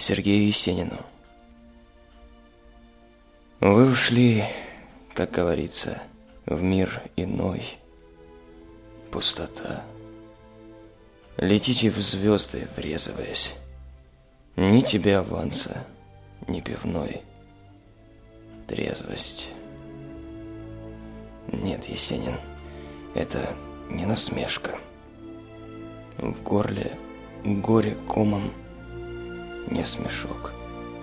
Сергею Есенину. Вы ушли, как говорится, в мир иной. Пустота. Летите в звезды, врезываясь. Ни тебе аванса, ни пивной. Трезвость. Нет, Есенин, это не насмешка. В горле горе комом, не смешок.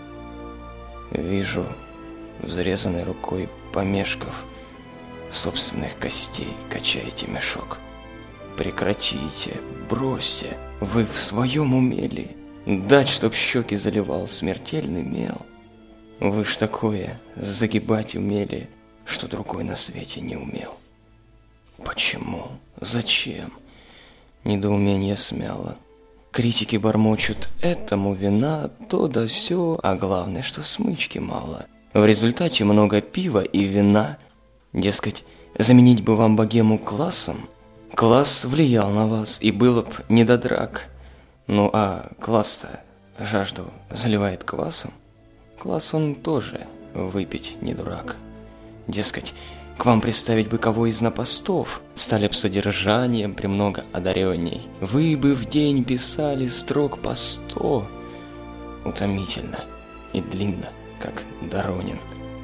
Вижу, взрезанной рукой помешков, собственных костей качаете мешок. Прекратите, бросьте, вы в своем уме ли? Дать, чтоб щеки заливал смертельный мел. Вы ж такое загибать умели, что другой на свете не умел. Почему? Зачем? Недоумение смяло. Критики бормочут: этому вина, то да сё, а главное, что смычки мало. В результате много пива и вина. Дескать, заменить бы вам богему классом. Класс влиял на вас, и было б не до драк. Ну а класс-то жажду заливает квасом. Класс он тоже выпить не дурак. Дескать, к вам представить бы кого из напостов, стали б содержанием премного одаренней. Вы бы в день писали строк по 100. Утомительно и длинно, как Доронин.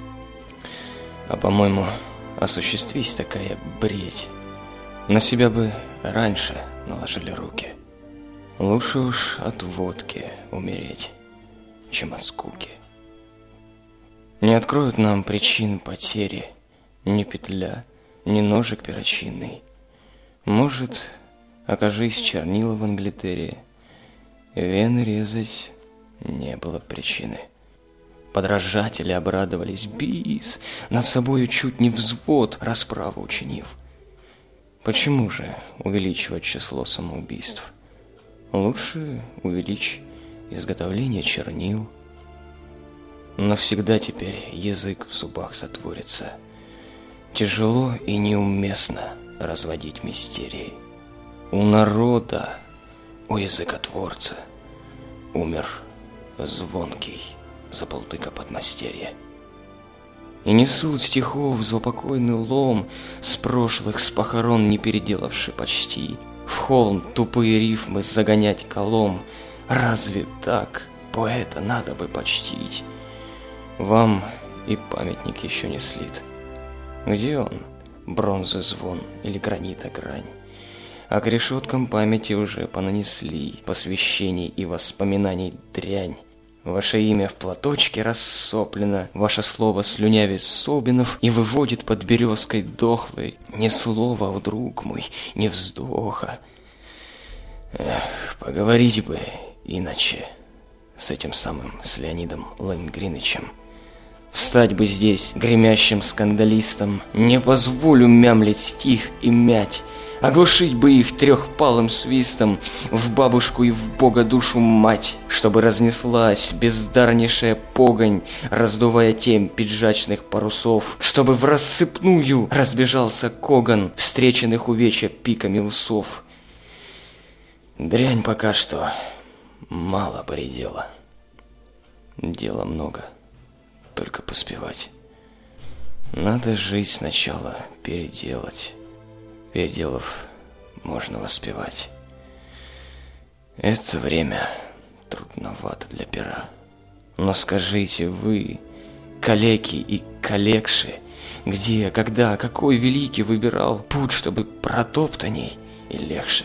А по-моему, осуществись такая бредь, на себя бы раньше наложили руки. Лучше уж от водки умереть, чем от скуки. Не откроют нам причин потери ни петля, ни ножик перочинный. Может, окажись чернила в Англитере, вены резать не было причины. Подражатели обрадовались: бис, над собою чуть не взвод расправу учинил. Почему же увеличивать число самоубийств? Лучше увеличь изготовление чернил. Навсегда теперь язык в зубах затворится. Тяжело и неуместно разводить мистерии. У народа, у языкотворца, умер звонкий забулдыка подмастерья. И несут стихов заупокойный лом, с прошлых, с похорон не переделавши почти, в холм тупые рифмы загонять колом. Разве так поэта надо бы почтить? Вам и памятник еще не слит. Где он, бронзы звон или гранита грань? А к решеткам памяти уже понанесли посвящений и воспоминаний дрянь. Ваше имя в платочке рассоплено, ваше слово слюнявит Собинов и выводит под березкой дохлой. Ни слова, о, друг мой, ни вздоха. Эх, поговорить бы иначе с этим самым, с Леонидом Лэнгринычем. Встать бы здесь гремящим скандалистом, не позволю мямлить стих и мять, оглушить бы их трехпалым свистом в бабушку и в бога душу мать, чтобы разнеслась бездарнейшая погонь, раздувая тем пиджачных парусов, чтобы в рассыпную разбежался коган, встреченных увечья пиками усов. Дрянь пока что мало поредела, дела много. Только поспевать. Надо жизнь сначала переделать. Переделав, можно воспевать. Это время трудновато для пера. Но скажите вы, калеки и калекши, где, когда, какой великий выбирал путь, чтобы протоптанней и легче?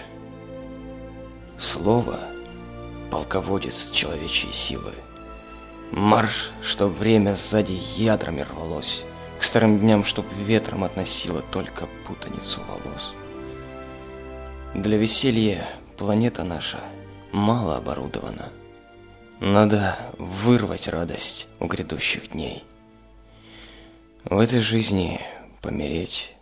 Слово — полководец человечьей силы. Марш, чтоб время сзади ядрами рвалось, к старым дням, чтоб ветром относило только путаницу волос. Для веселья планета наша мало оборудована. Надо вырвать радость у грядущих дней. В этой жизни помереть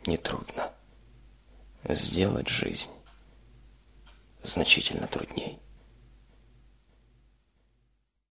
нетрудно. Сделать жизнь значительно трудней.